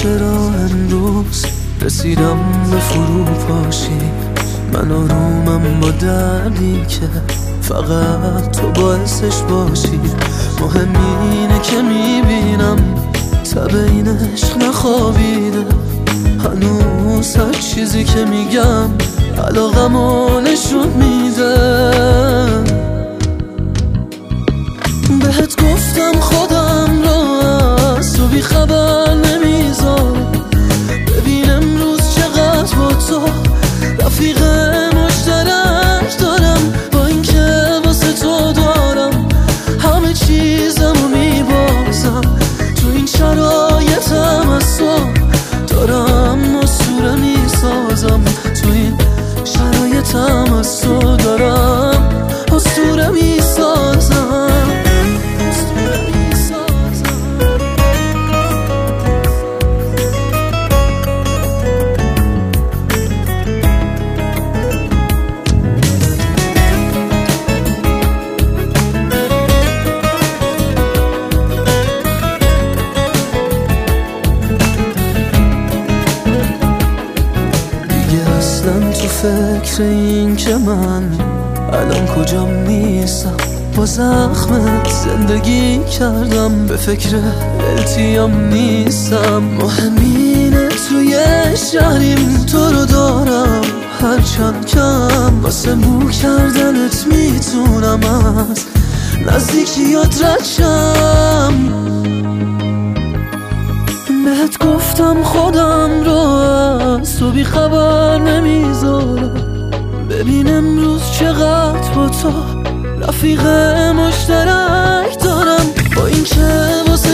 چرا امروز رسیدم به فروپاشی؟ من آرومم با دردی که فقط تو باعثش باشی. مهم اینه که میبینم تب این عشق نخوابیده، هنوز هر چیزی که میگم علاقمو نشون میده. بهت گفتم خودم رو از تو بی خبر نمیذارم، ببین امروز چقدر با تو رفیق مشترک دارم. با اینکه واسه تو دارم همه چیزمو میبازم، تو این شرایطم از تو دارم اسطوره میسازم، تو این شرایطم از تو دارم اسطوره میسازم. تو فکر این که من الان کجام نیستم، با زخمت زندگی کردم، به فکر التیام نیستم. مهم اینه توی شهریم تو رو دارم، هرچند کم واسه بو کردنت میتونم از نزدیکیات رد شم. بهت گفتم خودم رو از تو بی خبر نمیذارم، ببین امروز چقدر با تو رفیق مشترک دارم. با این که واسه